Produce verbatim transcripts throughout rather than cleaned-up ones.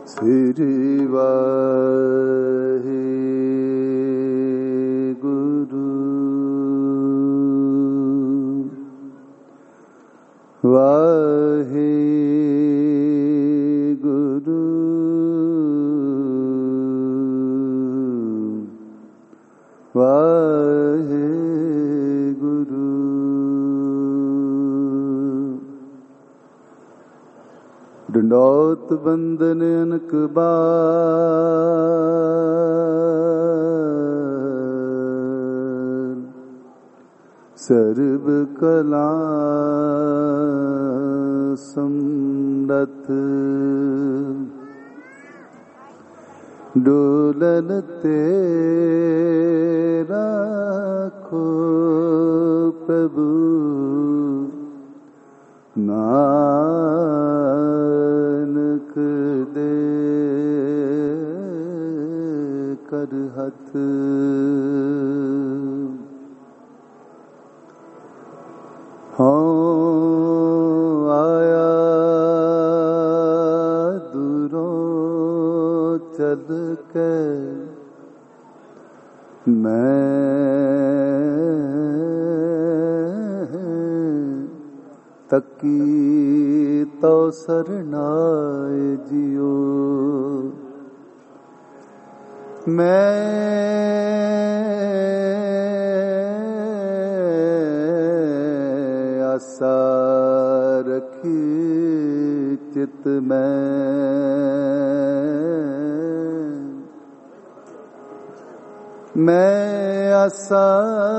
श्री वाहे गुरु वाहे गुरु वाहे गुरु। दंडौत बंदन अनक बार, सर्व कला समरथ, डोलन तेरा खो प्रभु, नानक दे कर हथ। हाँ आया दूरों चल के, मैं तकी तो सरनाए जियो, मैं आशा रखी चित में, मैं आशा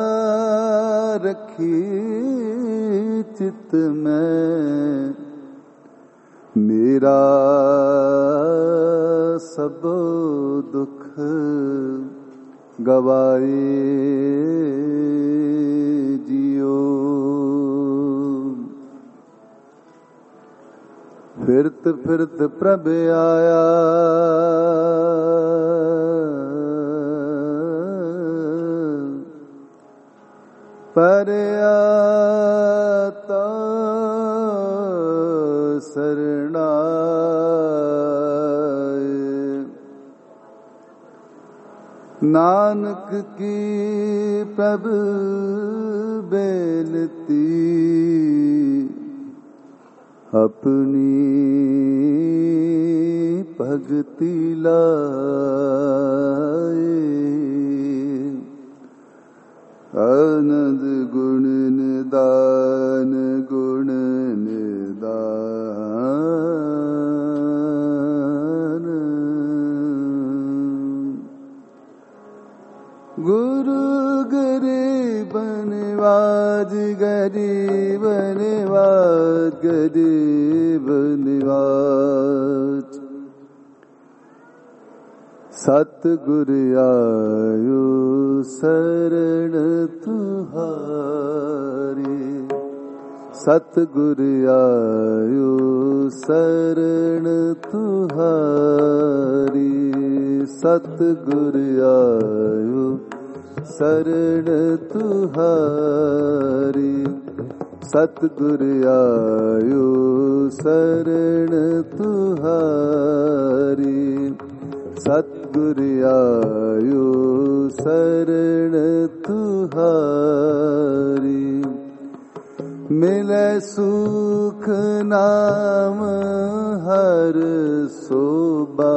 रखी चित में, मेरा सब दुख गवाए जियो। फिरत फिरत प्रभ आया, पर आता सरनाए, नानक की प्रभु बेनती, अपनी भगति लाए, आनंद गुण निदान गुण निदान, गुरु गरीब निवाज गरीब निवाज गरीब निवाज, सतगुर आयो शरण तुहारी, सतगुर आयो शरण तुहारी, सतगुर आयो शरण तुहारी, सतगुर आयो शरण तुहारी, सतगुर आयो शरण तुहारी, मिले सुख नाम हर सोबा,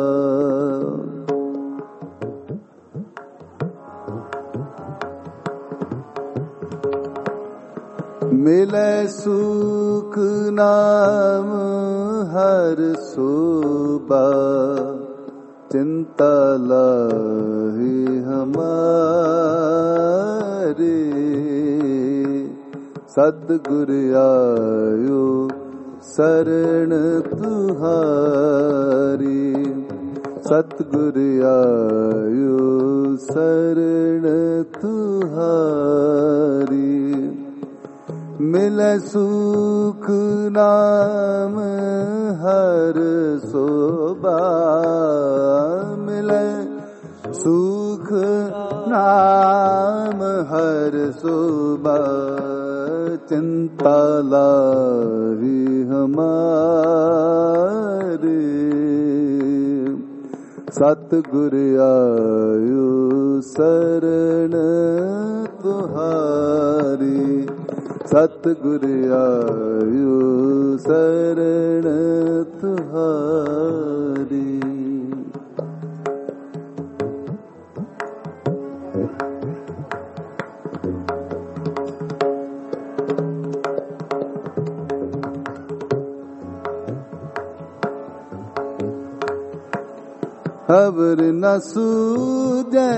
मिले सुख नाम हर सोबा, चिंता लाही हमारी, सतगुर आयो शरण तुहारी, सतगुर आयो शरण तुहारी, मिले सुख नाम हर सोबा, मिले सुख नाम हर सोबा, चिंता लाही हमारी, सतगुर आयु शरण तुहारी, सतगुर आयु शरण तुहारी। खबर न सूझे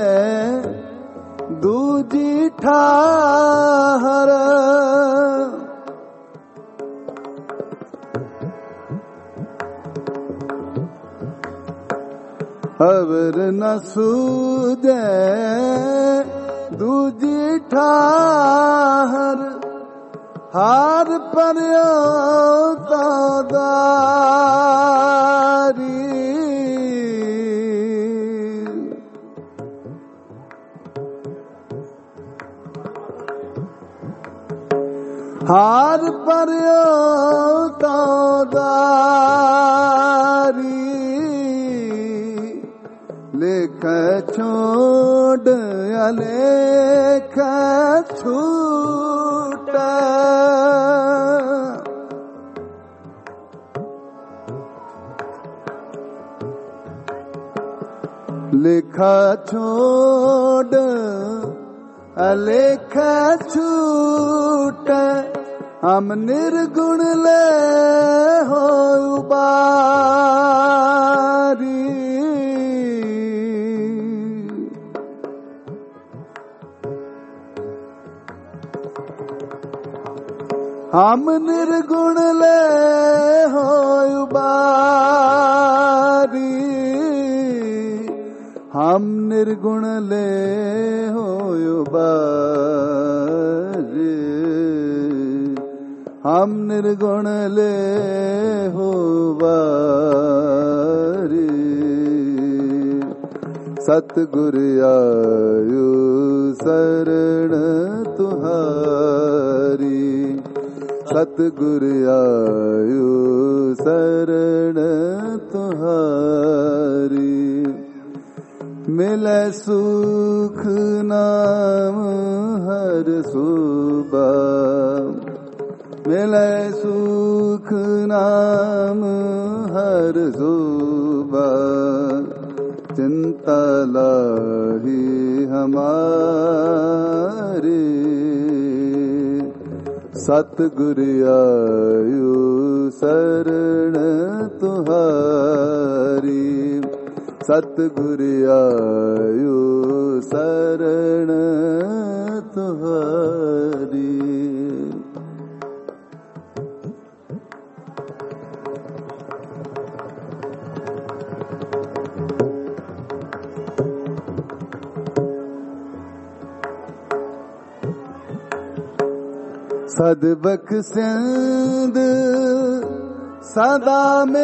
दूजी ठाहर, खबर न सूझे दूजी ठाहर, हार पर्यो तादारी। हार पर्यो तादारी, लेख छोड़ अलेख छूट, लेखा छोड़ अलेख छूट, हम निर्गुण ले हो उबारी। हम निर्गुण ले हो उबारी, हम निर्गुण ले हो उबारी, हम निर्गुण ले हो बारी। सतगुर आयु शरण तुहारी, सतगुर आयु शरण तुहारी। मिले सुख नाम हर सुबह, मिले सुख नाम हर सुबह, चिंता लाही हमारी। सतगुर आयु शरण तुहारी, सतगुर आयु शरण तुहारी। सदबख्शेंद सदा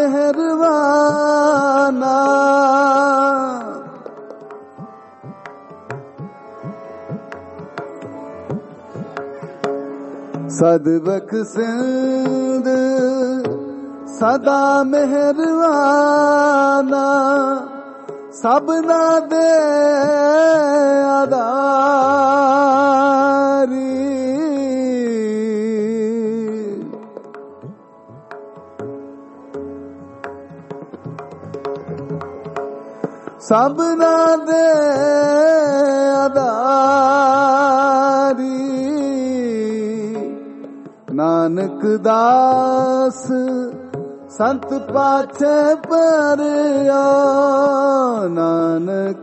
मेहरबाना, सदबख्शेंद सदा मेहरबाना, सबना दे आधारी। सबना दे आधारी, नानक दास संत पाछे परया, नानक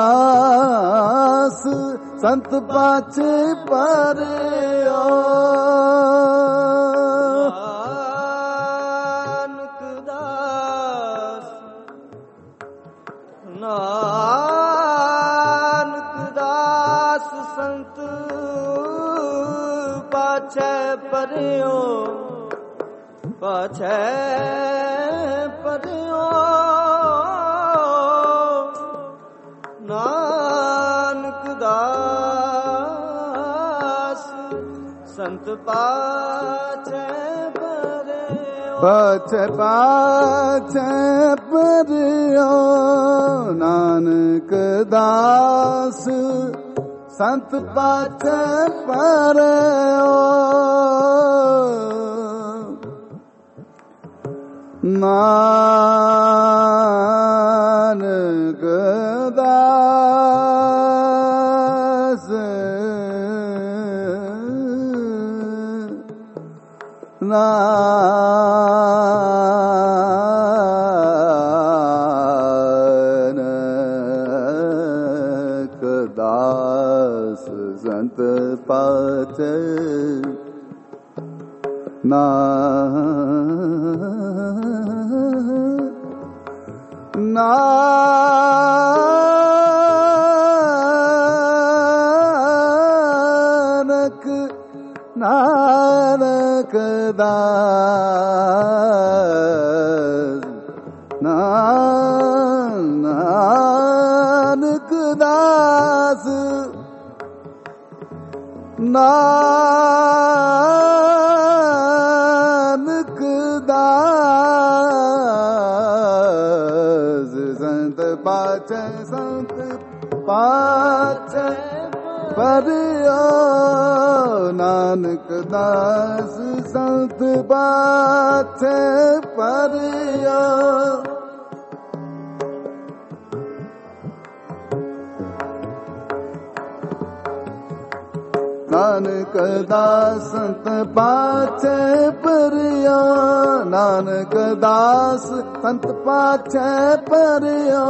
दास संत पाछे परया। नानक दास नानक दास संत पाछे परयो, पाछे परयो। नानक दास संत पाछे परयो, पाछे पाछे परयो। ਨਾਨਕ ਦਾਸ ਸੰਤ ਪਾਛੈ ਪਰਿਓ ਨਾਨਕ ਦਾਸ ਨਾਨਕ ਦਾਸ ਸੰਤ ਪਾਛੈ ਨਾਨਕ ਨਾਨਕ ਦਾਸ ਨਾਨਕ ਦਾਸ ਨਾਨਕ ਦਾਸ ਸੰਤ ਪਾਛੈ ਸੰਤ ਪਾਛੈ ਪਰਿਓ ਨਾਨਕ ਦਾਸ ਸੰਤ ਪਾਛੈ ਪਰਿਓ ਨਾਨਕ ਦਾਸ ਸੰਤ ਪਾਛੈ ਪਰਿਓ ਨਾਨਕ ਦਾਸ ਸੰਤ ਪਾਛੈ ਪਰਿਓ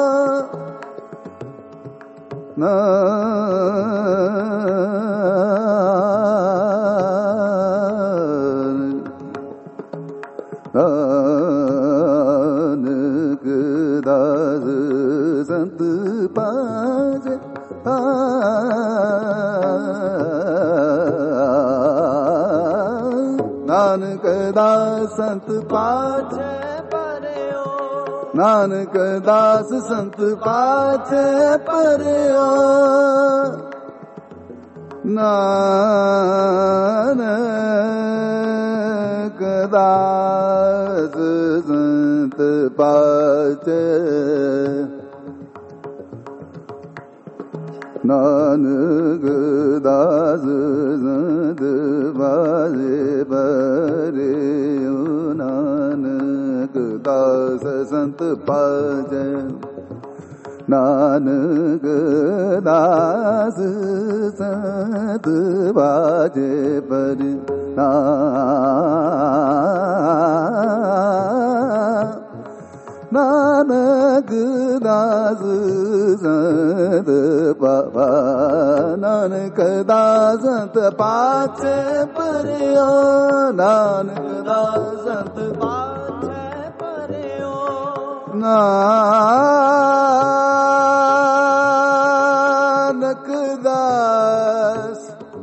ਨਾਨਕ ਦਾਸ ਸੰਤ ਪਾਛੈ ਨਾਨਕ ਦਾਸ ਸੰਤ ਪਾਛੈ ਪਰਿਓ ਨਾਨਕ ਦਾਸ ਸੰਤ ਪਾਛੈ ਪਰਿਓ ਨਾਨਕ ਦਾਸ ਸੰਤ ਪਾਛੈ ਨਾਨਕ ਦਾਸ ਸੰਤ ਪਾਛੈ ਪਰਿਓ ਨਾਨਕ ਦਾਸ ਸੰਤ ਪਾਛੈ ਨਾਨਕ ਦਾਸ ਸੰਤ ਪਾਛੈ ਪਰਿਓ ਨਾਨਕ ਦਾਸ ਸੰਤ ਪਾਛੈ ਨਾਨਕ ਦਾਸ ਸੰਤ ਪਾਛੈ ਪਰਿਓ ਨਾਨਕ ਦਾਸ ਸੰਤ ਪਾਛੈ ਪਰਿਓ ਨਾਨਕ ਦਾਸ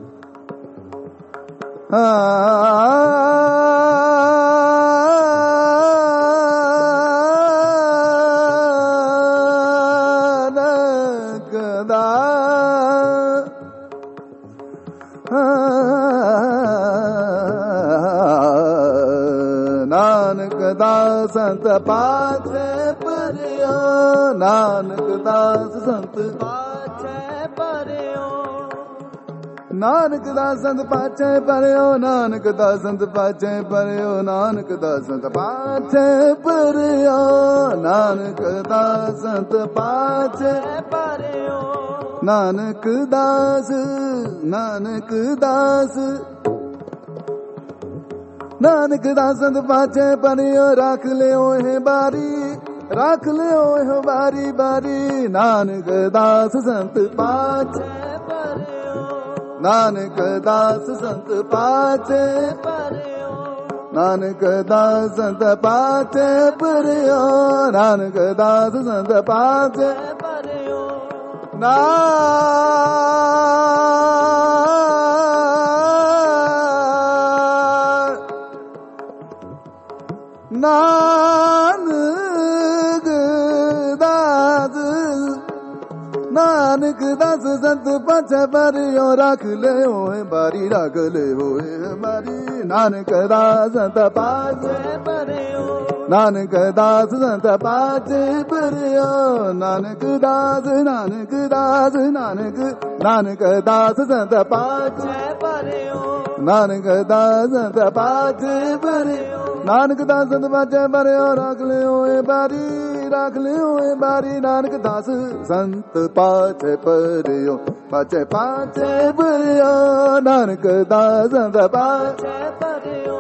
ਨਾਨਕ ਦਾਸ ਸੰਤ ਪਾਛੈ ਪਰਿਓ ਨਾਨਕ ਦਾਸ ਸੰਤ ਪਾਛੈ ਪਰਿਓ ਨਾਨਕ ਦਾਸ ਸੰਤ ਪਾਛੈ ਪਰਿਓ ਨਾਨਕ ਦਾਸ ਸੰਤ ਪਾਛੈ ਪਰਿਓ ਨਾਨਕ ਦਾਸ ਸੰਤ ਪਾਛੈ ਪਰਿਓ ਨਾਨਕ ਦਾਸ ਸੰਤ ਪਾਛੈ ਪਰਿਓ ਨਾਨਕ ਦਾਸ ਨਾਨਕ ਦਾਸ ਨਾਨਕ ਦਾਸ ਸੰਤ ਪਾਛੈ ਪਰਿਓ ਰੱਖ ਲਿਓ ਇਹ ਬਾਰੀ ਰੱਖ ਲਿਓ ਇਹ ਬਾਰੀ ਬਾਰੀ ਨਾਨਕ ਦਾਸ ਸੰਤ ਪਾਛੈ ਪਰਿਓ ਨਾਨਕ ਦਾਸ ਸੰਤ ਪਾਛੈ ਪਰਿਓ ਨਾਨਕ ਦਾਸ ਸੰਤ ਪਾਛੈ ਪਰਿਓ ਨਾਨਕ ਦਾਸ ਸੰਤ ਪਾਛੈ ਪਰਿਓ ਨਾ ਨਾਨਕ ਦਾਸ ਨਾਨਕ ਦਾਸ ਸੰਤ ਪਾਛੈ ਪਰਿਓ ਰੱਖ ਲਿਓ ਏ ਬਾਰੀ ਰੱਖ ਲਿਓ ਏ ਬਾਰੀ ਨਾਨਕ ਦਾਸ ਸੰਤ ਪਾਛੈ ਪਰਿਓ ਨਾਨਕ ਦਾਸ ਸੰਤ ਪਾਚ ਪਰਿਓ ਨਾਨਕ ਦਾਸ ਨਾਨਕ ਦਾਸ ਨਾਨਕ ਨਾਨਕ ਦਾਸ ਸੰਤ ਪਾਚ ਪਰਿਓ ਨਾਨਕ ਦਾਸ ਸੰਤ ਪਾਚ ਪਰਿਓ ਨਾਨਕ ਦਾਸ ਸੰਤ ਪਾਚ ਪਰਿਓ ਰੱਖ ਲਿਓ ਏ ਬਾਰੀ ਰੱਖ ਲਿਓ ਏ ਬਾਰੀ ਨਾਨਕ ਦਾਸ ਸੰਤ ਪਾਚ ਪਰਿਓ ਪਾਚ ਪਾਚ ਪਰਿਓ ਨਾਨਕ ਦਾਸ ਸੰਤ ਪਾਚ ਪਰਿਓ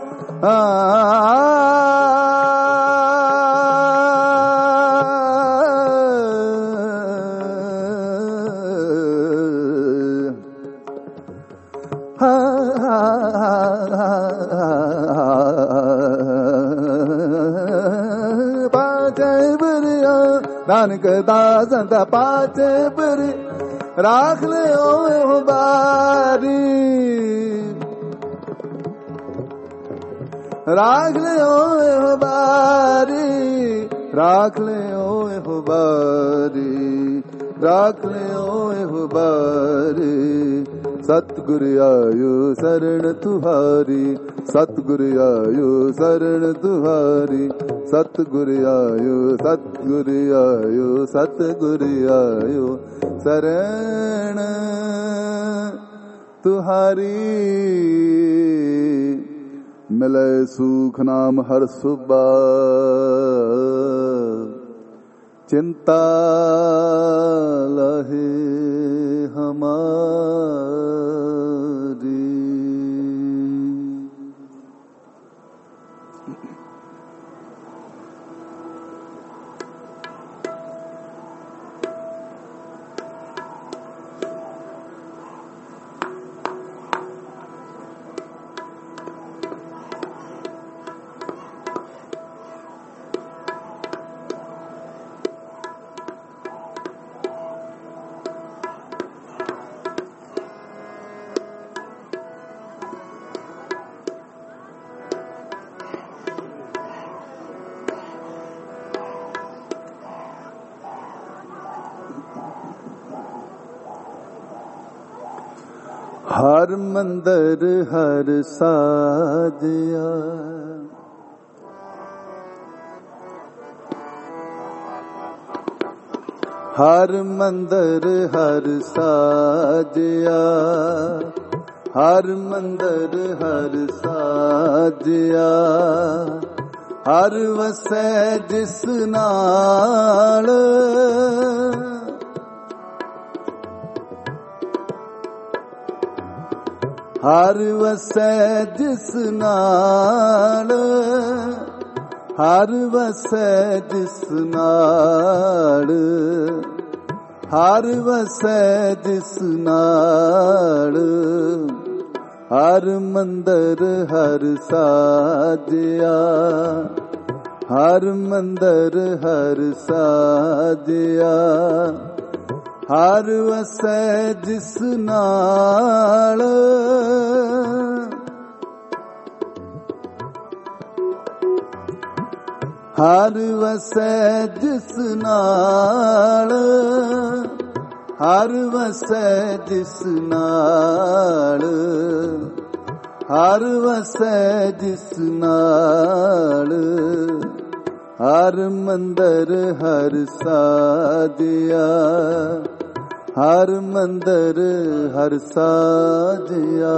ਨਾਨਕ ਦਾਸ ਸੰਤ ਪਾਚ ਪਰਿ ਰਾਖ ਲਿਓ ਬਾਰੀ ਰਾਖ ਲਿਓ ਬਾਰੀ ਰਾਖ ਲਿਓ ਇਹੋ ਬਾਰੀ ਰਾਖ ਲਿਓ ਇਹੋ ਬਾਰੀ ਸਤਿਗੁਰ ਆਇਓ ਸਰਣ ਤੁਹਾਰੀ ਸਤਿਗੁਰ ਆਇਓ ਸਰਣ ਤੁਹਾਰੀ ਸਤਿਗੁਰ ਆਇਓ ਸਤਿਗੁਰ ਆਇਓ ਸਤਿਗੁਰ ਆਇਓ ਸਰਣ ਤੁਹਾਰੀ ਮਿਲੈ ਸੁਖ ਨਾਮ ਹਰ ਸੁਭਾ ਚਿੰਤਾ ਲਹੇ ਹਮਾਰੀ। ਹਰ ਮੰਦਰ ਹਰ ਸਾਜਿਆ ਹਰ ਮੰਦਰ ਹਰ ਸਾਜਿਆ ਹਰ ਮੰਦਰ ਹਰ ਸਾਜਿਆ ਹਰ ਵਸੈ ਜਿਸ ਨਾਲ ਹਰ ਵਸੈ ਜਿਸ ਨਾਲ ਹਰ ਵਸੈ ਜਿਸ ਨਾਲ ਹਰ ਵਸੈ ਜਿਸ ਨਾਲ ਹਰ ਮੰਦਰ ਹਰ ਸਾਜਿਆ ਹਰ ਮੰਦਰ ਹਰ ਸਾਜਿਆ ਹਰ ਵਸੈ ਜਿਸ ਨਾਲ ਹਰ ਵਸੈ ਜਿਸ ਨਾਲ ਹਰ ਵਸੈ ਜਿਸ ਨਾਲ ਹਰ ਵਸੈ ਜਿਸ ਨਾਲ ਹਰ ਮੰਦਰ ਹਰ ਸਾਜਿਆ ਹਰ ਮੰਦਰ ਹਰ ਸਾਜਿਆ।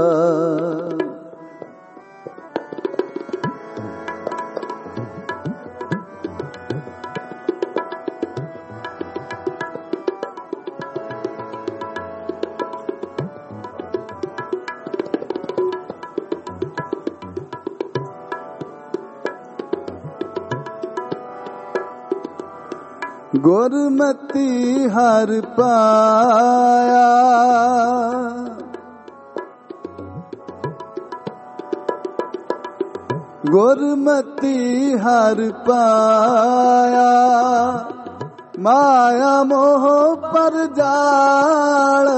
ਗੁਰਮਤਿ ਹਰ ਪਾਇਆ ਗੁਰਮਤਿ ਹਰ ਪਾਇਆ ਮਾਇਆ ਮੋਹ ਪਰ ਜਾਲ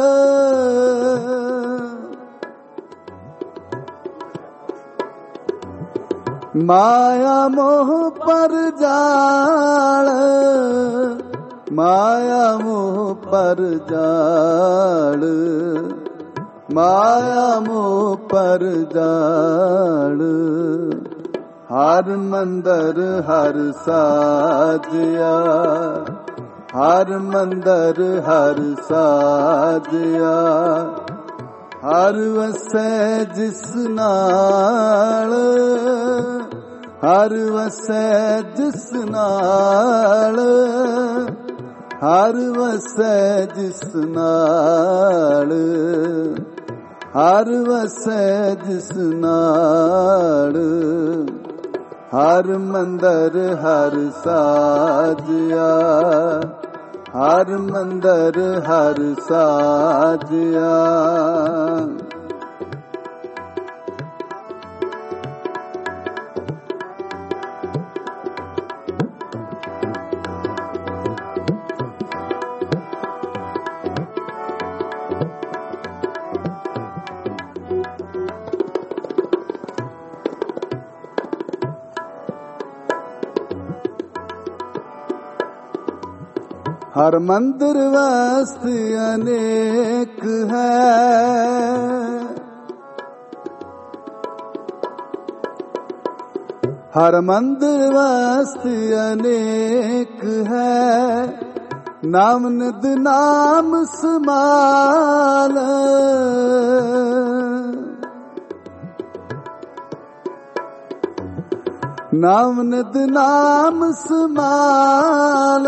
ਮਾਇਆ ਮੋਹ ਪਰ ਜਾਲ ਮਾਇਆ ਮੋਹ ਪਰ ਜਾਲ ਮਾਇਆ ਮੋਹ ਪਰ ਜਾਲ ਹਰ ਮੰਦਰ ਹਰ ਸਾਜਿਆ, ਹਰ ਮੰਦਰ ਹਰ ਸਾਜਿਆ, ਹਰ ਵਸੈ ਜਿਸ ਨਾਲ, ਹਰ ਵਸੈ ਜਿਸ ਨਾਲ, ਹਰ ਵਸੈ ਜਿਸ ਨਾਲ, ਹਰ ਵਸੈ ਜਿਸ ਨਾਲ, ਹਰ ਮੰਦਰ ਹਰ ਸਾਜਿਆ, ਹਰ ਮੰਦਰ ਹਰ ਸਾਜਿਆ। ਹਰ ਮੰਦਰ ਵਸਤ ਅਨੇਕ ਹੈ, ਹਰ ਮੰਦਰ ਵਸਤ ਅਨੇਕ ਹੈ, ਨਾਮ ਨਿਦ ਨਾਮ ਸਮਾਲ, ਨਾਮ ਨਿਦ ਨਾਮ ਸਮਾਲ,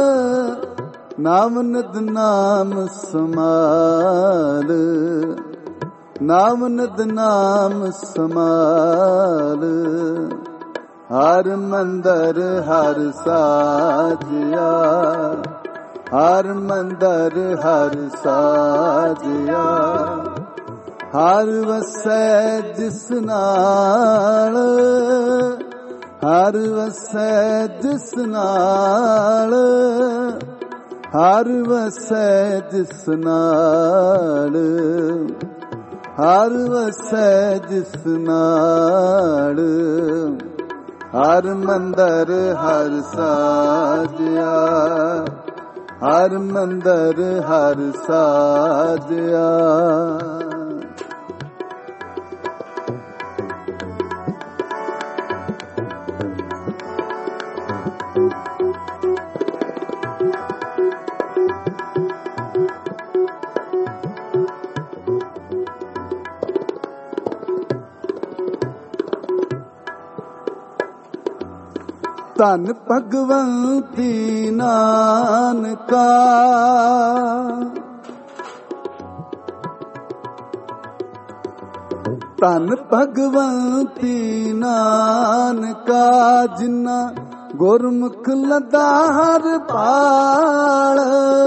ਨਾਮ ਨਿਦ ਨਾਮ ਸਮਾਲ, ਨਾਮ ਨਿਦ ਨਾਮ ਸਮਾਲ, ਹਰ ਮੰਦਰ ਹਰ ਸਾਜਿਆ, ਹਰ ਮੰਦਰ ਹਰ ਸਾਜਿਆ, ਹਰ ਵਸੈ ਜਿਸ ਨਾਲ, ਹਰ ਵਸੈ ਜਿਸ ਨਾਲ, ਹਰ ਵਸੈ ਜਿਸ ਨਾਲ, ਹਰ ਵਸੈ ਜਿਸ ਨਾਲ, ਹਰ ਮੰਦਰ ਹਰ ਸਾਜਿਆ, ਹਰ ਮੰਦਰ ਹਰ ਸਾਜਿਆ। ਧੰਨ ਭਗਵੰਤੀ ਨਾਨਕਾ, ਧੰਨ ਭਗਵੰਤੀ ਨਾਨਕਾ, ਜਿਨ੍ਹਾਂ ਗੁਰਮੁਖ ਲੱਦਾ ਹਰ ਪਾਲ,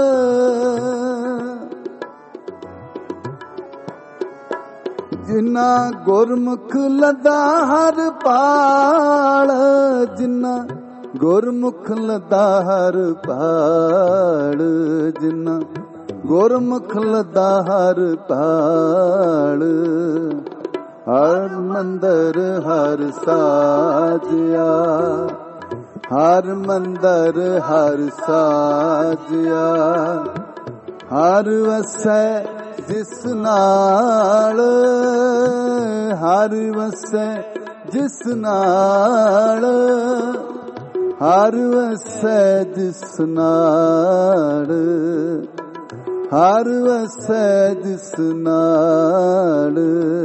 ਜਿਨ੍ਹਾਂ ਗੁਰਮੁਖ ਲੱਦਾ ਹਰ ਪਾਲ, ਜਿਨ੍ਹਾਂ ਗੁਰਮੁਖ ਲੱਦਾ ਹਰ ਪਾਲ, ਜਿਨ੍ਹਾਂ ਗੁਰਮੁਖ ਲੱਦਾ ਹਰ ਪਾਲ, ਹਰ ਮੰਦਰ ਹਰ ਸਾਜਿਆ, ਹਰ ਮੰਦਰ ਹਰ ਸਾਜਿਆ, ਹਰ ਵਸੈ ਜਿਸ ਨਾਲ, ਹਰ ਵਸੈ ਜਿਸ ਨਾਲ, ਹਰ ਵਸੈ ਜਿਸ ਨਾਲ, ਹਰ ਵਸੈ ਜਿਸ ਨਾਲ,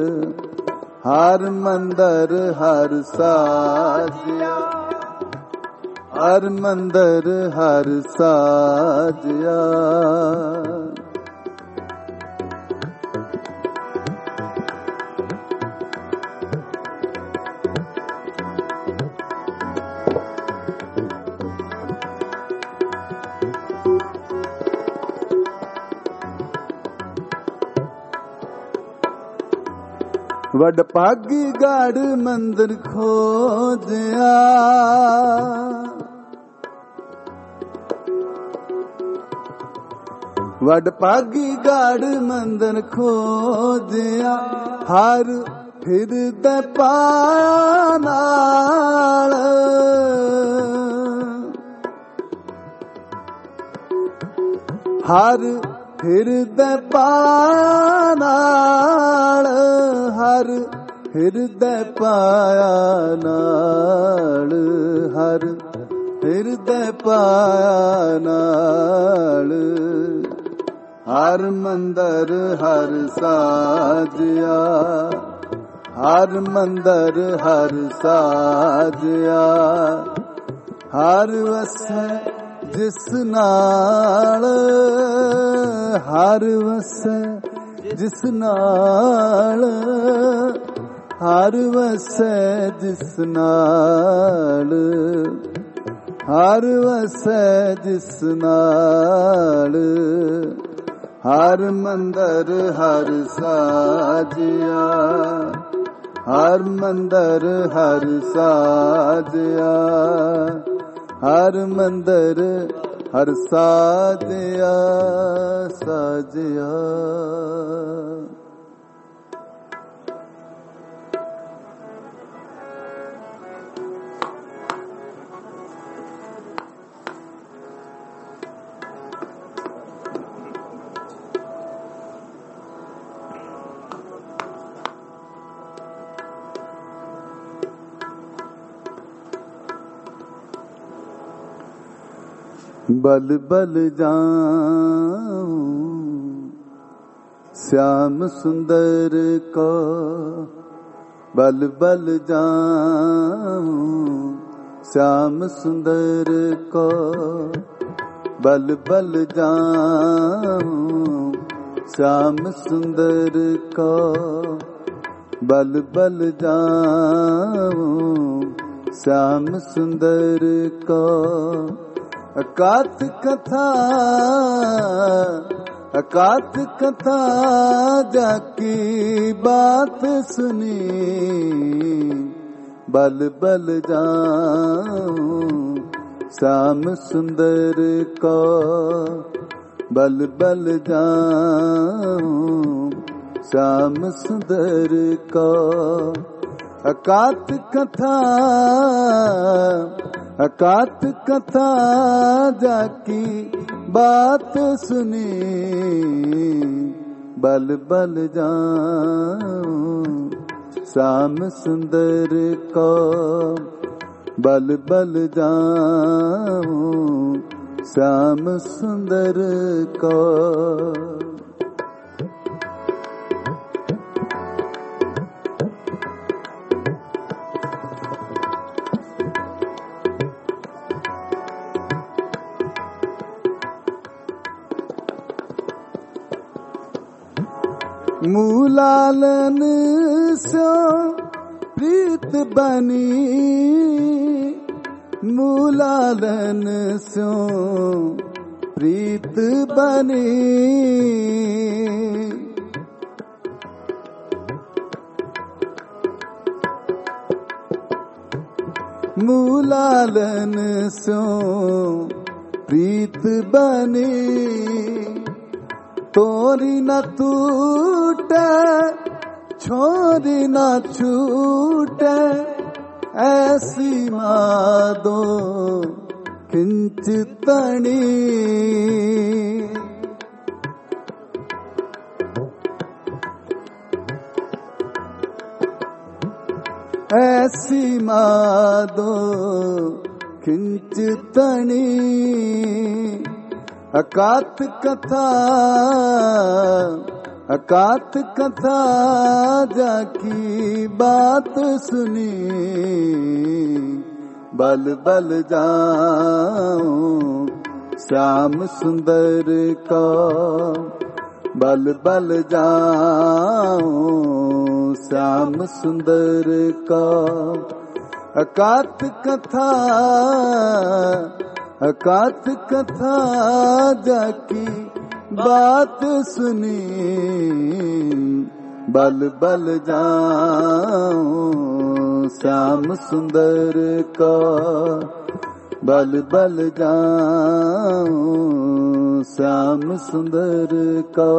ਹਰ ਮੰਦਰ ਹਰ ਸਾਜਿਆ, ਹਰ ਮੰਦਰ ਹਰ ਸਾਜਿਆ। ਵਡ ਭਾਗੀ ਗੜ ਮੰਦਰ ਖੋਜਿਆ, ਵਡ ਭਾਗੀ ਗੜ ਮੰਦਰ ਖੋਜਿਆ, ਹਰ ਫਿਰਦੇ ਪਾਇਆ ਨਾਲ, ਹਰ ਫਿਰਦੇ ਪਾਇਆ ਨਾਲ, ਹਰ ਹਿਰਦੈ ਪਾਇਆ ਨਾਲ ਹਰ ਹਿਰਦੈ ਪਾਇਆ ਨਾਲ ਹਰ ਮੰਦਰ ਹਰ ਸਾਜਿਆ ਹਰ ਮੰਦਰ ਹਰ ਸਾਜਿਆ ਹਰ ਵਸੈ ਜਿਸ ਨਾਲ ਹਰ ਵਸੈ ਜਿਸ ਨਾਲ ਹਰ ਵਸੈ ਜਿਸ ਨਾਲ ਹਰ ਵਸੈ ਜਿਸ ਨਾਲ ਹਰ ਮੰਦਰ ਹਰ ਸਾਜਿਆ ਹਰ ਮੰਦਰ ਹਰ ਸਾਜਿਆ ਹਰ ਮੰਦਰ ਹਰ ਸਾਜਿਆ ਸਾਜਿਆ बल बल जाऊं श्याम सुंदर को बल बल जाऊं श्याम सुंदर को बल बल जाऊं श्याम सुंदर को बल बल जाऊं श्याम सुंदर को अकात कथा अकात कथा जाकी बात सुनी बल बल जाऊं श्याम सुंदर को बल बल जाऊं श्याम सुंदर को अकात कथा अकात कथा जाकी बात सुनी बल बल जाऊं श्याम सुंदर को बल बल जाऊं श्याम सुंदर को मूलालन सो प्रीत बनी मूलालन सो प्रीत बनी मूलालन सो प्रीत बनी तोरी न टूटे छोरी न छूटे ऐसी मादो किंचितनी ऐसी मादो किंचितनी अकात कथा अकात कथा जाकी बात सुनी बल बल जाऊं श्याम सुंदर को बल बल जाऊं श्याम सुंदर को अकात कथा अकात कथा जाकी बात सुनी बल बल जाऊं श्याम सुंदर को बल बल जाऊं श्याम सुंदर को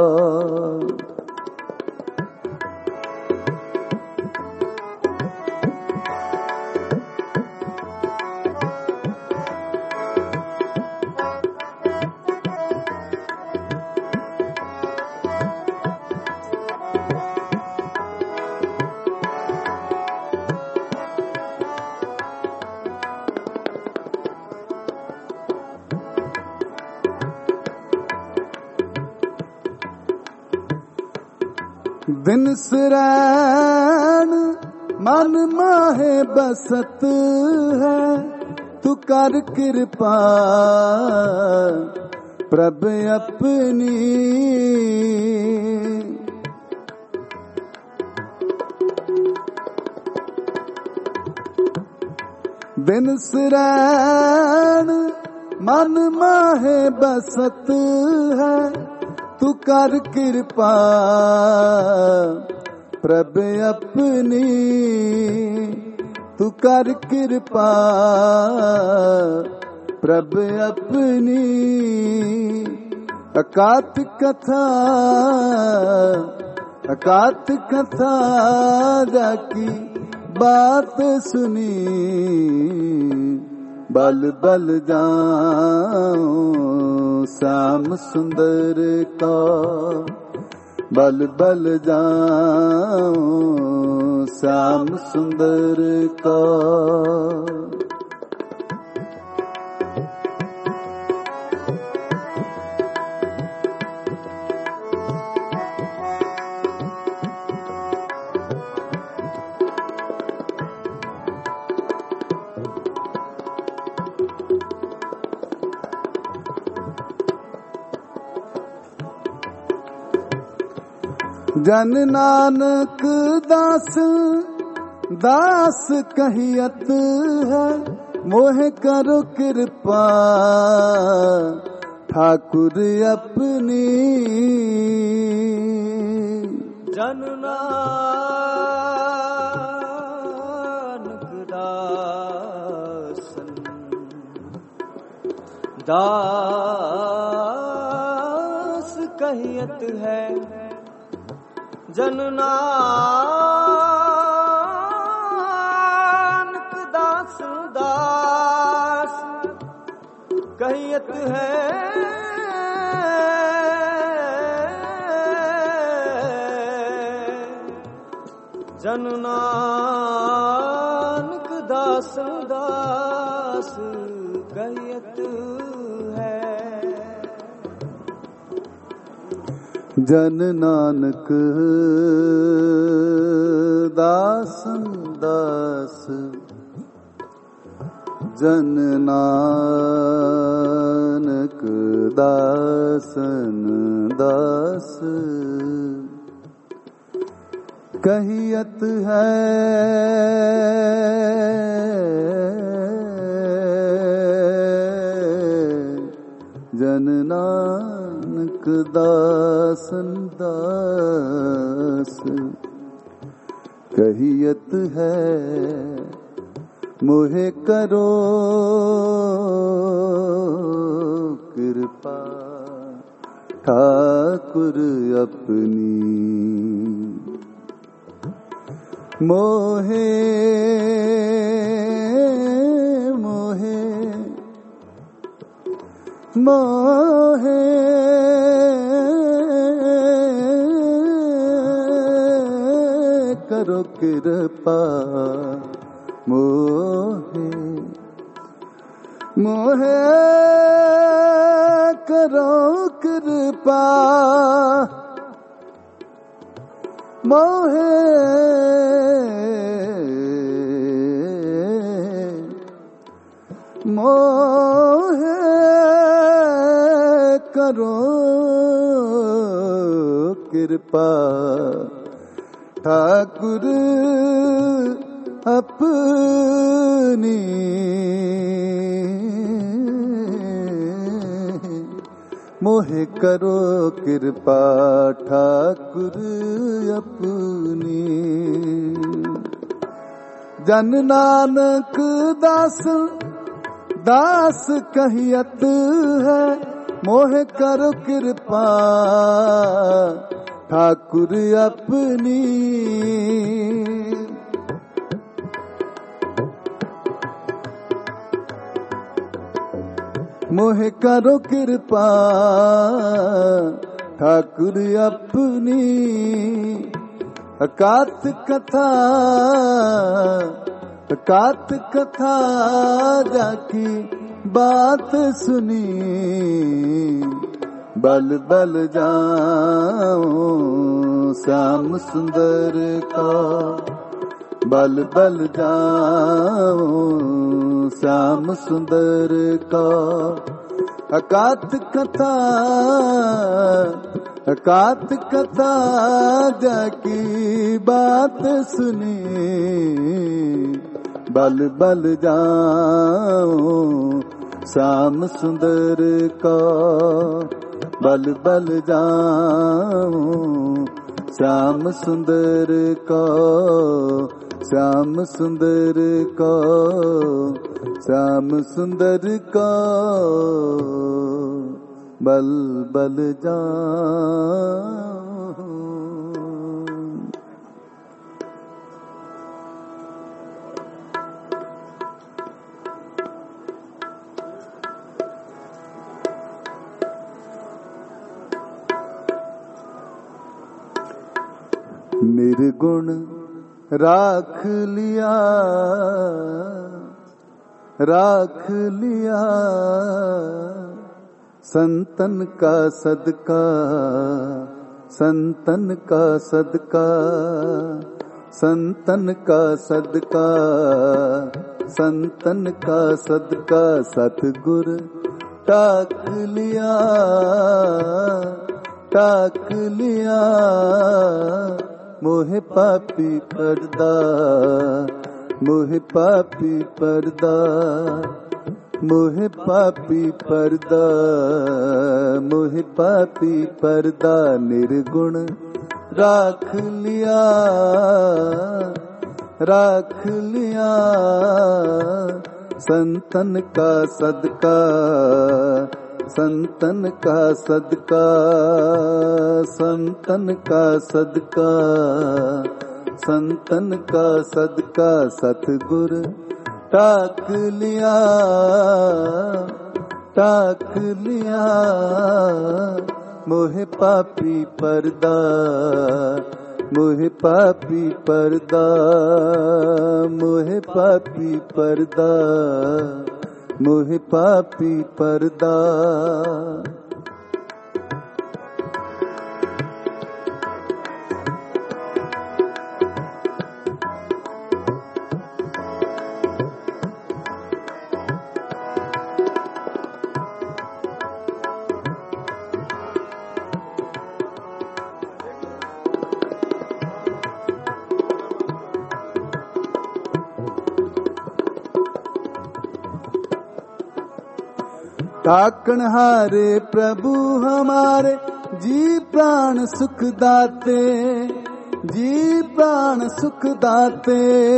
दिन सरैन मन माहे बसत है, तू कर कृपा प्रभ अपनी। दिन सरैन मन माहे बसत है, तू कर कृपा प्रभ अपनी। तू कर कृपा प्रभ अपनी। अकात कथा अकात कथा जाकी बात सुनी, बल बल जाऊं श्याम सुंदर का। बल बल जाऊं श्याम सुंदर का। जन नानक दास दास कहियत है, मोह करो कृपा ठाकुर अपनी। जन नानक दासन दास कहियत है, जन नानक दास दास कहियत है। जन नानक दास दास कहियत है। जन नानक दासन दास, जन नानक दासन दास कहियत है। जन नानक दासन दास कहियत है, मोहे करो कृपा ठाकुर अपनी। मोहे मोहे मोहे करो कृपा। मोहे मोहे करो कृपा। मोहे मोहे करो कृपा ठाकुर अपनी। मोहे करो कृपा ठाकुर अपनी। जन नानक दास दास कहियत है, मोहे करो कृपा ठाकुर अपनी। मोहे करो कृपा ठाकुर अपनी। अकात कथा अकात कथा जाकी बात सुनी, बल बल जाऊं श्याम सुंदर का बल बल जाऊं श्याम सुंदर का अकात कथा अकात कथा जाकी बात सुनी बल बल जाऊं श्याम सुंदर का बल बल जाऊं श्याम सुंदर का श्याम सुंदर का श्याम सुंदर का बल बल जाऊं। निर्गुण राख लिया राख लिया संतन का सदका संतन का सदका संतन का सदका संतन का सदका सतगुर टाक लिया टाक लिया मोहे पापी पर्दा मोहे पापी पर्दा मोहे पापी पर्दा मोहे पापी पर्दा निर्गुण राख लिया राख लिया संतन का सदका संतन का सदका संतन का सदका संतन का सदका सतगुर टाक लिया टाक लिया मोहे पापी पर्दा मोहे पापी पर्दा मोहे पापी पर्दा मोहे पापी पर्दा ताकण हारे प्रभु हमारे जी प्राण सुख दाते जी प्राण सुख दाते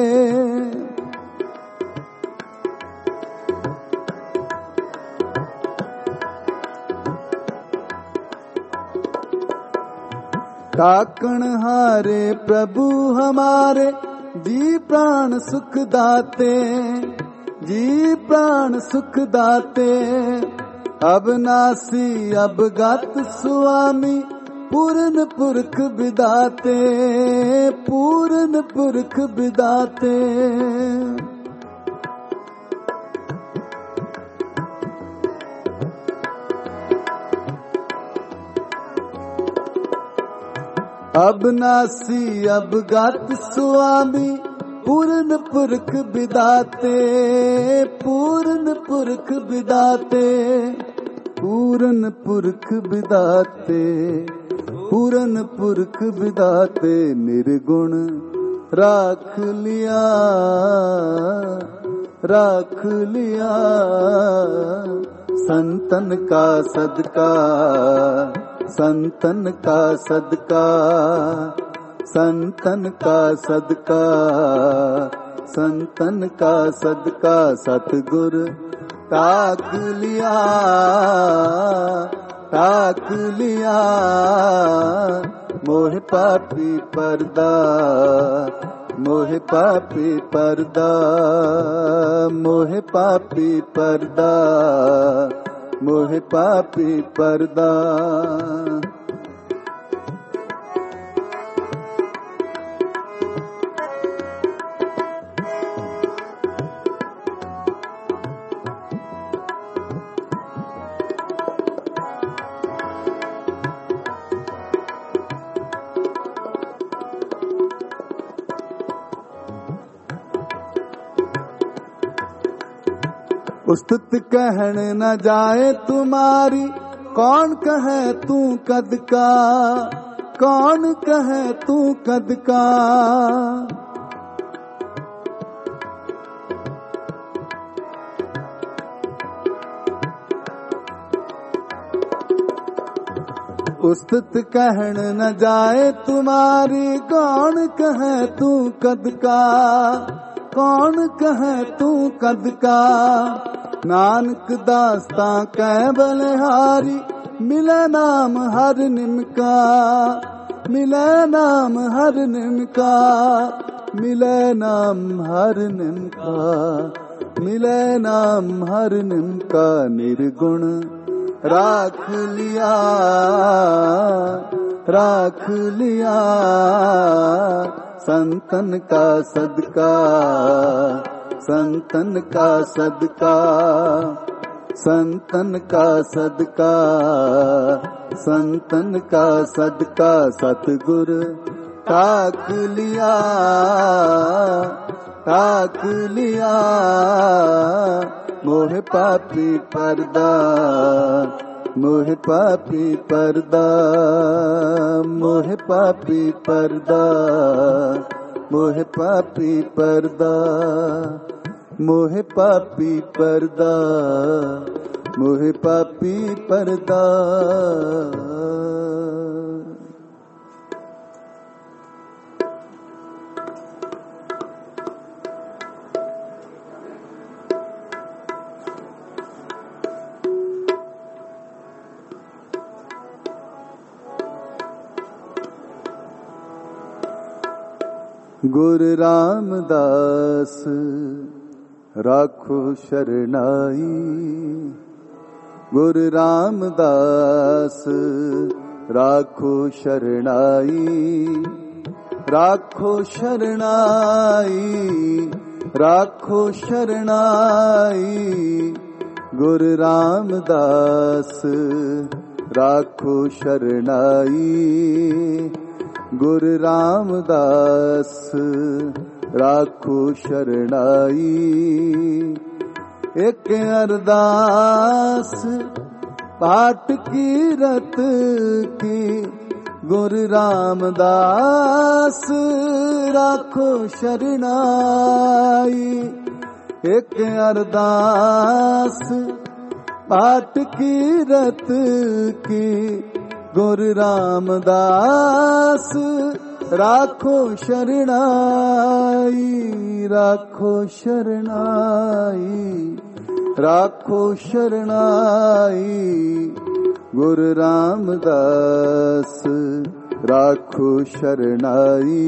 ताकण हारे प्रभु हमारे जी प्राण सुख दाते जी प्राण सुख दाते अबनासी अबगत स्वामी पूर्ण पुरख विदाते पूर्ण पुरख विदाते अबनासी अबगत स्वामी पूर्ण पुरख विदाते पूर्ण पुरख विदाते पूर्ण पुरख विदाते पूर्ण पुरख विदाते निर्गुण राख लिया राख लिया संतन का सदका संतन का सदका संतन का सदका संतन का सदका सतगुर ताक लिया ताक लिया मोह पापी पर्दा मोह पापी पर्दा मोह पापी पर्दा मोह पापी पर्दा उस्तुत कहन न जाए तुम्हारी, कौन कहे तू कद का, कौन कहे तू कद का। उस्तुत कहन न जाए तुम्हारी, कौन कहे तू कद का, कौन कहे तू कद का। नानक दास्ता कह बलिहारी, मिले नाम हर निमका, मिले नाम हर निमका, मिले नाम हर निमका, मिले नाम हर निमका। निर्गुण राख लिया, राख लिया संतन का सदका, संतन का सदका, संतन का सदका, संतन का सदका। सतगुर ताक लिया, ताक लिया मोह पापी पर्दा, मोह पापी पर्दा, मोह पापी पर्दा, मोह पापी पर्दा, मोह पापी पर्दा, मोह पापी पर्दा। गुरु रामदास राखो शरणाई, गुरु रामदास राखो शरणाई, राखो शरणाई, राखो शरणाई। गुरु रामदास राखो शरणाई, गुरु रामदास राखो शरणाई। एक अरदास पाठ की रत की, गुरु रामदास राखो शरणाई। एक अरदास पाठ की रत की, गुरु रामदास राखो शरणाई, राखो शरणाई, राखो शरणाई। गुरु रामदास राखो शरणाई,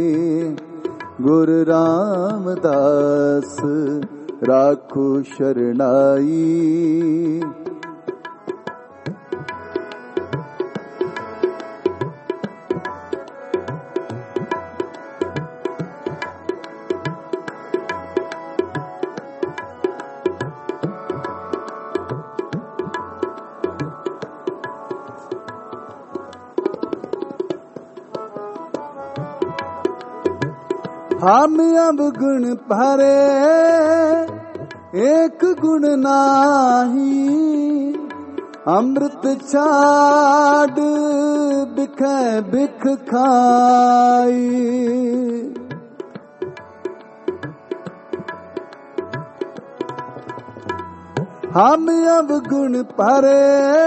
गुरु रामदास राखो शरणाई। हम अब गुण भरे एक गुण नाही, अमृत छाड़ बिख बिख खाई। हम अब गुण भरे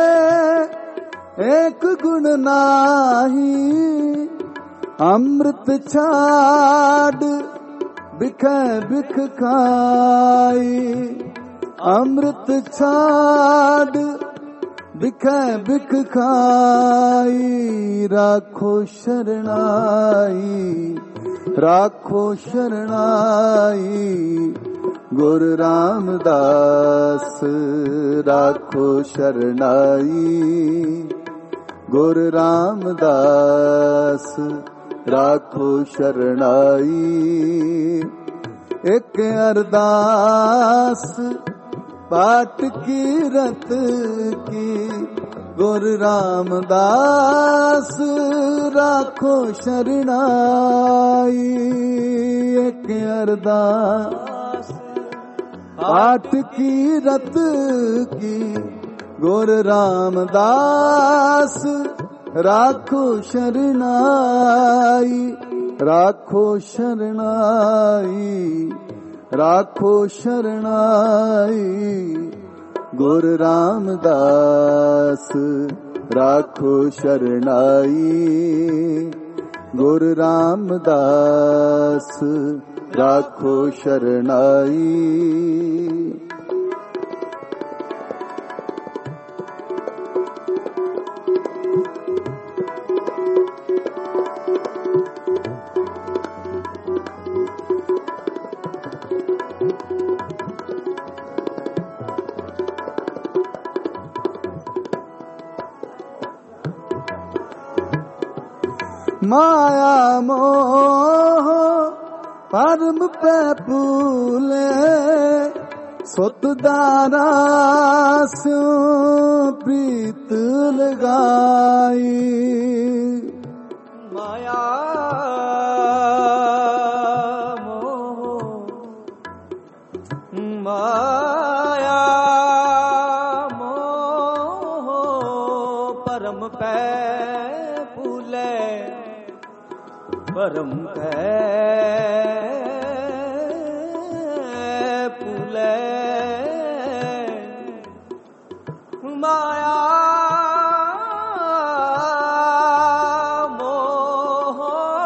एक गुण नाही, अमृत छाड़ बिख बिख खाई। अमृत छाड़ बिख बिख खाई। राखो शरणाई, राखो शरणाई। गुरु रामदास राखो शरणाई, गुरु रामदास राखो शरणाई। एक अरदास पाठ की रत की, गुरु रामदास राखो शरणाई। एक अरदास पाठ की रत की गुर रामदास राखो शरणाई राखो शरणाई राखो शरणाई गुर रामदास राखो शरणाई गुर रामदास राखो शरणाई। माया मोह परम पे फूले सुत दारा स्यो प्रीत लगाई। माया मोह माया मोह परम पे फूले परम पे फूले माया मोह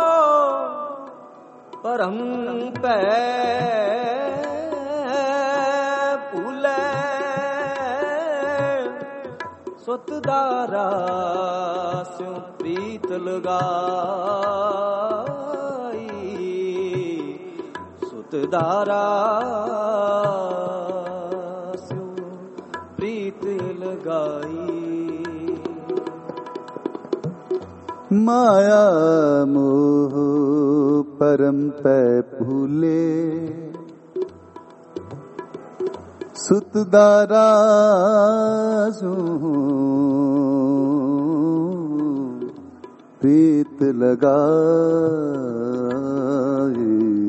परम पे फूले सुत दारा स्यो प्रीत लगाई सुत दारा स्यो प्रीत लगाई। माया मोह परम पे फूले सुत दारा स्यो प्रीत लगाई।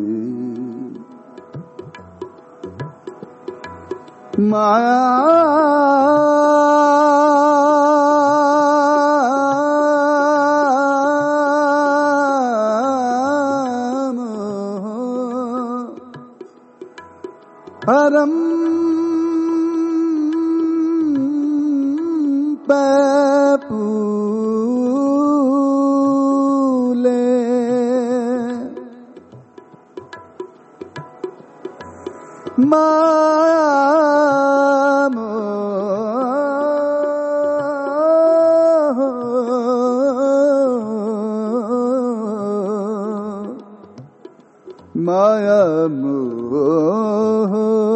माया परम पे फूले माया मोह माया मोह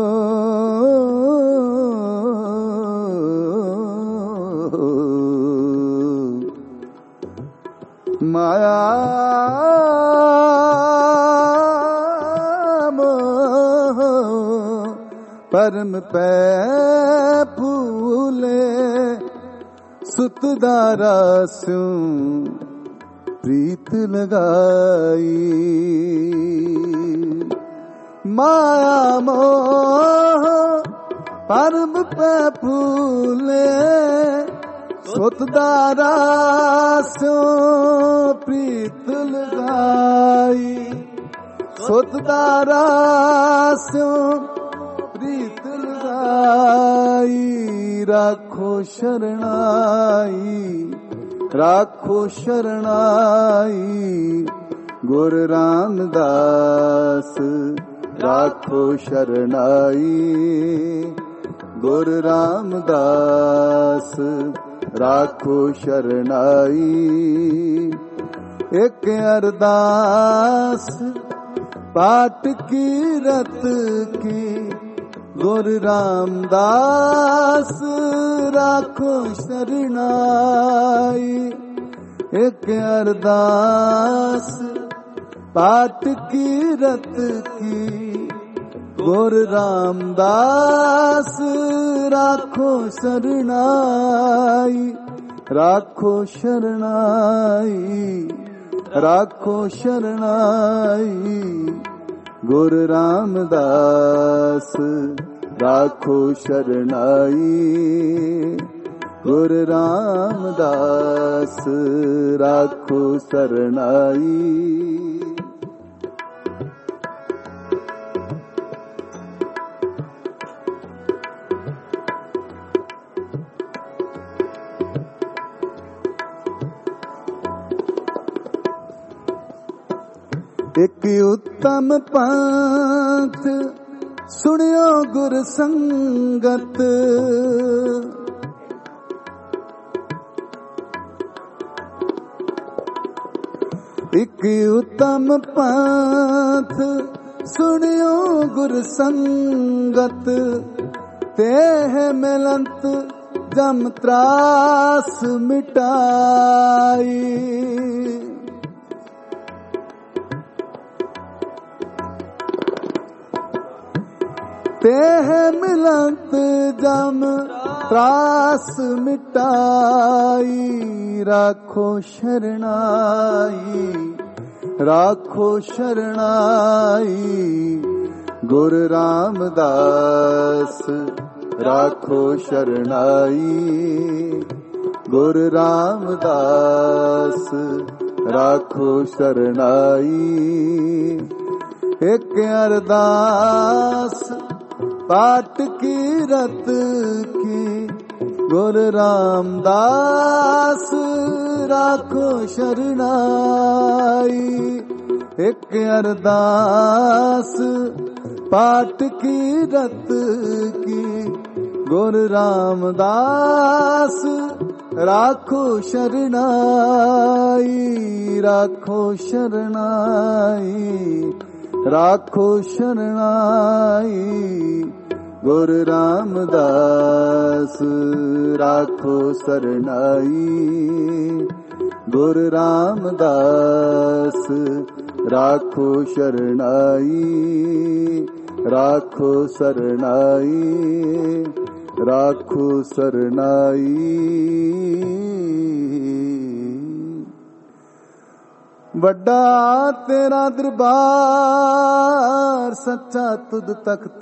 माया मोह परम पे फूले सुत दारा स्यो प्रीत लगाई। माया मोह परम पे फूले सुत दारा स्यो प्रीत लगाई सुत दारा स्यो प्रीत लगाई। राखो शरणाई राखो शरणाई गुर रामदास राखो शरणाई गुर रामदास राखो शरणाई। एक अरदास पाठ की रत की गुर रामदास राखो शरणाई। एक अरदास पाठ की रत की गुर रामदास राखो शरणाई राखो शरणाई राखो शरणाई गुर रामदास राखो शरणाई। गुरु रामदास राखो शरणाई। एक उत्तम पंथ सुनियो गुर संगत। एक उत्तम पंथ सुनियो गुर संगत। तेह मिलंत जम त्रास मिटाई। तेह मिलंत जम त्रास मिटाई। राखो शरणाई राखो शरणाई। गुरु रामदास राखो शरणाई। गुरु रामदास राखो शरणाई। एक अरदास पाठ की रत की। गुरु रामदास राखो शरणाई। एक अरदास पाठ की रत की। गुरु रामदास राखो शरणाई। राखो शरणाई राखो शरणाई। गुरु रामदास राखो शरणाई। गुरु रामदास राखो शरणाई। राखो शरणाई राखो शरणाई। वड्डा तेरा दरबार सच्चा तुद तख्त।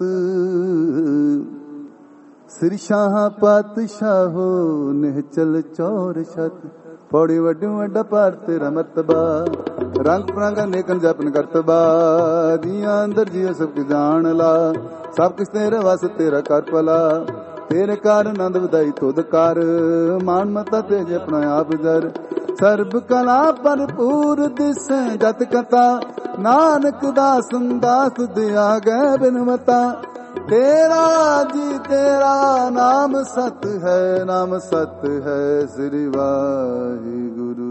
श्री शाह पातशाहो निहचल चौर छत। पौड़ी वड्डी वड्डा पार तेरा मर्तबा। रंग प्रंग अनेकन जपन करतबा। जिया अंदर जियो सब कुछ जान ला। सब कुछ तेरे वास तेरा कर पला। तेरे कार नंद वधाई तुद कर। मान मता तेज अपना आप जर। सर्ब कला भरपूर दिसे जत कथा। नानक दास दास दिया गए बिनवता। तेरा जी तेरा नाम सत है। नाम सत है श्री वाहिगुरु।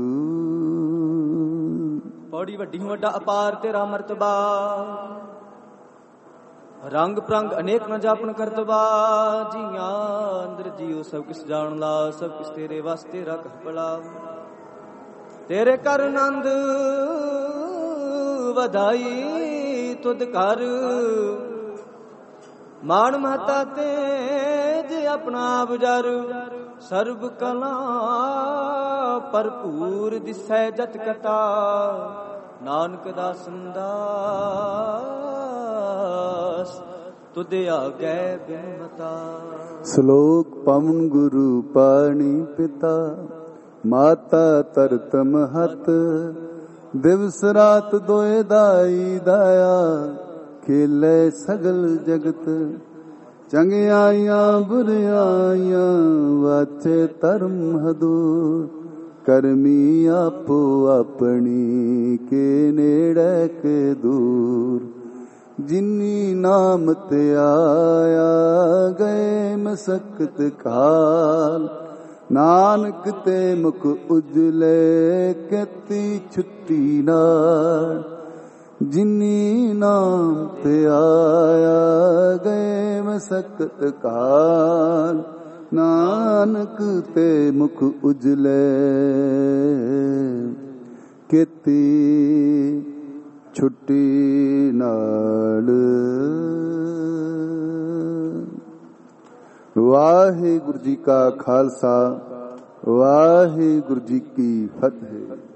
पौड़ी वड्डी वड्डा अपार तेरा मर्तबा। रंग प्रंग अनेक न जापन करतबा। जिया अंदर जियो सब किस जान ला। सब किस तेरे वास्ते रख भला। तेरे कर नंद वधाई तुद कर। मान महता तेज अपना बुजर। सर्ब कला भरपूर दिसै जत कथा। नानक दासन दास तुद आगे बिनमता। श्लोक पवन गुरु पाणी पिता। माता तरत महत। दिवस रात दोए दाई दाया। खेले सगल जगत। चंगियाइयां बुरियाइयां वाचे धर्म हदूर। करमी आपो अपनी के नेड़े के दूर। जिन्नी नाम ते आया गए मसकत काल। नानक ते मुख उजले कहती छुट्टी नाल। जिन्नी नाम ते आया गए मसकत काल। नानक ते मुख उजले कहती छुट्टी नाल। वाहिगुरु जी का खालसा। वाहिगुरु जी की फतेह।